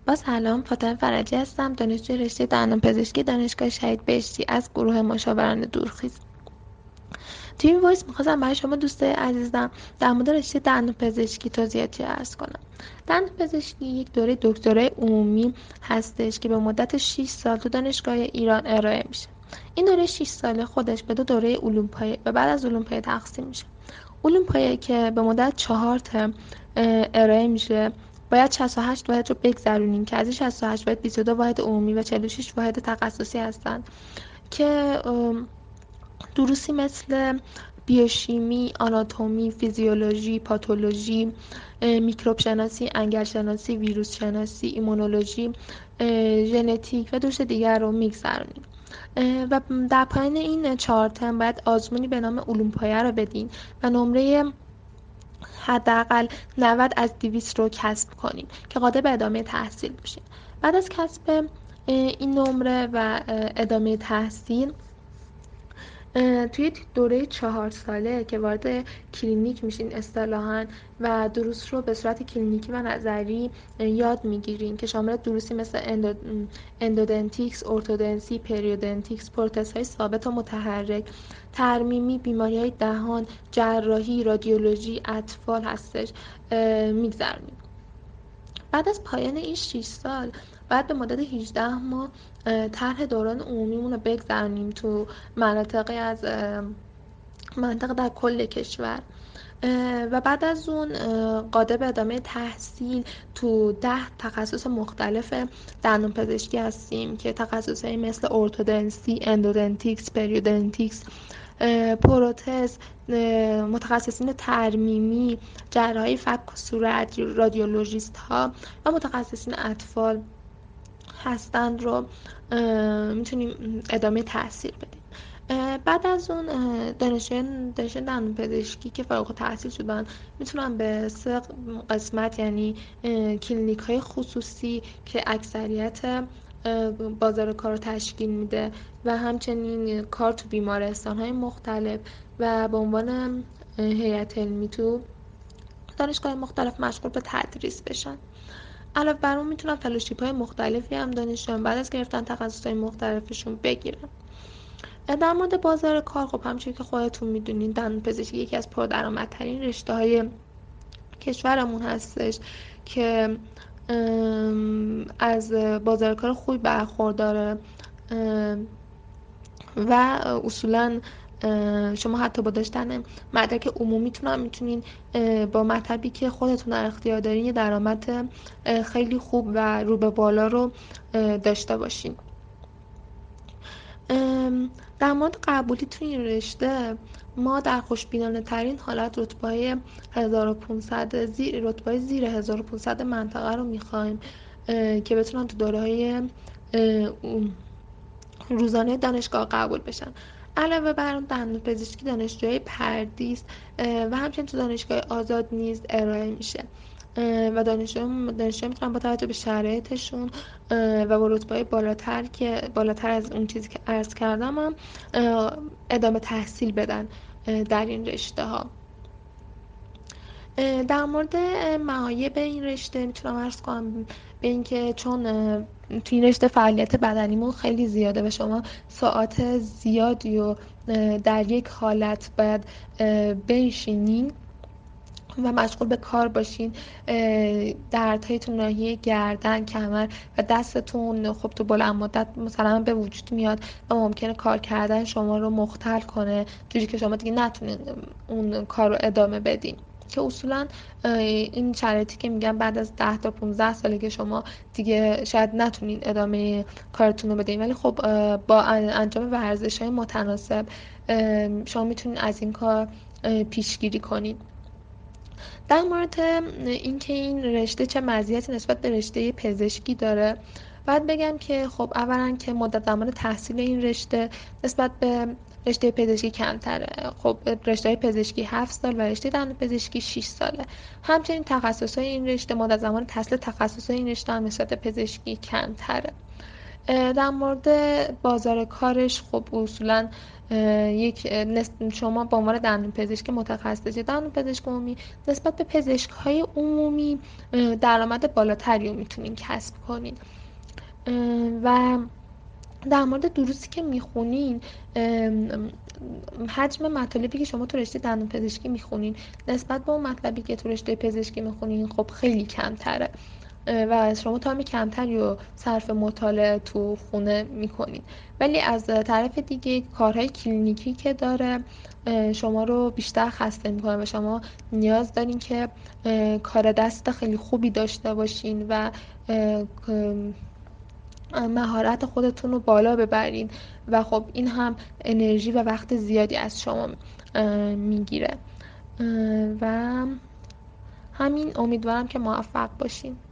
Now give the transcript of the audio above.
با سلام، فاطمه فرجی هستم، دانشجوی رشته دندانپزشکی دانشگاه شهید بهشتی از گروه مشاوران دورخیز. توی این وایس میخواستم برای شما دوستای عزیزم در مورد رشته دندانپزشکی توضیحاتی عرض کنم. دندانپزشکی یک دوره دکترای عمومی هستش که به مدت 6 سال تو دانشگاه ایران ارائه میشه. این دوره 6 ساله خودش به دو دوره علوم پایه و بعد از علوم پایه تقسیم میشه. علوم پایه که به مدت 4 ترم ارائه میشه، باید 68 واحد رو بگذرونیم که از این 68 واحد 22 واحد عمومی و 46 واحد تخصصی هستند که دروسی مثل بیوشیمی، آناتومی، فیزیولوژی، پاتولوژی، میکروب شناسی، انگل شناسی، ویروس شناسی، ایمونولوژی، ژنتیک و دروس دیگر رو میگذرونیم. و در پایان این 4 ترم باید آزمونی به نام علوم پایه رو بدین و نمره حداقل 90 از 200 رو کسب کنیم که قادر به ادامه تحصیل بشیم. بعد از کسب این نمره و ادامه تحصیل توی دوره 4 ساله که وارد کلینیک میشین اصطلاحاً و دروس رو به صورت کلینیکی و نظری یاد میگیرین که شامل دروسی مثل اندودنتیکس، ارتودنسی، پریودنتیکس، پروتزهای ثابت و متحرک، ترمیمی، بیماریهای دهان، جراحی، رادیولوژی، اطفال هستش میگذرونیم. بعد از پایان این 6 سال بعد به مدت 18 ماه طرح دوران عمومیمون رو بگذرونیم تو مناطق در کل کشور و بعد از اون قادر به ادامه تحصیل تو 10 تخصص مختلف دندانپزشکی هستیم که تخصصهایی مثل ارتودنسی، اندودنتیکس، پریودنتیکس، پروتز، متخصصین ترمیمی، جراحی فک و صورت، رادیولوژیست ها و متخصصین اطفال هستند رو میتونیم ادامه تحصیل بدیم. بعد از اون دانشجویان دندانپزشکی که فارغ التحصیل شدن میتونن به 3 قسمت، یعنی کلینیک های خصوصی که اکثریت بازار کار رو تشکیل میده و همچنین کار تو بیمارستان های مختلف و به عنوان هیئت علمی تو دانشگاه مختلف مشغول به تدریس بشن. علاوه بر اون میتونن فلوشیپ های مختلفی هم دانشجویان بعد از گرفتن تخصص های مختلفشون بگیرن. در مورد بازار کار، خب همچنین که خودتون میدونین دندانپزشکی یکی از پردرآمدترین رشته های کشورمون هستش که از بازار کار خوبی برخورداره و اصولا شما حتی با داشتن مدرک عمومیتون هم میتونین با مطلبی که خودتون در اختیار دارین یه درآمد خیلی خوب و رو به بالا رو داشته باشین. در مورد قبولی تو این رشته ما در خوشبینانه ترین حالت رتبه‌های 1500 رتبه زیر 1500 منطقه رو میخوایم که بتونن تو دوره‌های روزانه دانشگاه قبول بشن. علاوه بر اون دندانپزشکی دانشجوی پردیس و همچنین تو دانشگاه آزاد نیز ارائه میشه و دانشجو میتونن با توجه به شرایطشون و با رتبه‌های بالاتر از اون چیزی که عرض کردم هم ادامه تحصیل بدن در این رشته ها. در مورد معایب این رشته میتونم عرض کنم به اینکه چون تو این رشته فعالیت بدنیمون خیلی زیاده و شما ساعات زیادی و در یک حالت باید بنشینین و مشغول به کار باشین، دردهای تو ناحیه گردن، کمر و دستتون خب تو بلند مدت مثلا به وجود میاد و ممکنه کار کردن شما رو مختل کنه جوری که شما دیگه نتونین اون کار رو ادامه بدین که اصولا این شرایطی که میگم بعد از 10 تا 15 ساله که شما دیگه شاید نتونین ادامه کارتون رو بدین، ولی خب با انجام ورزش‌های متناسب شما میتونین از این کار پیشگیری کنین. در مورد اینکه این رشته چه مزیتی نسبت به رشته پزشکی داره، باید بگم که خب اولا که مدت زمان تحصیل این رشته نسبت به رشته پزشکی کمتره. خب رشته پزشکی 7 سال و رشته دندانپزشکی 6 ساله. همچنین تخصصهای این رشته مدت زمان تحصیل تخصصهای این رشته هم نسبت به پزشکی کمتره. در مورد بازار کارش خب اصولا شما به عنوان دندانپزشک متخصص دندانپزشک عمومی نسبت به پزشک‌های عمومی درآمد بالاتری رو میتونین کسب کنین. و در مورد دروسی که میخونین، حجم مطالبی که شما تو رشته دندانپزشکی میخونین نسبت به اون مطلبی که تو رشته پزشکی میخونین خب خیلی کمتره و شما تایم کمتری رو صرف مطالعه تو خونه میکنین، ولی از طرف دیگه کارهای کلینیکی که داره شما رو بیشتر خسته میکنه و شما نیاز دارین که کار دست خیلی خوبی داشته باشین و مهارت خودتون رو بالا ببرین و خب این هم انرژی و وقت زیادی از شما میگیره و همین. امیدوارم که موفق باشین.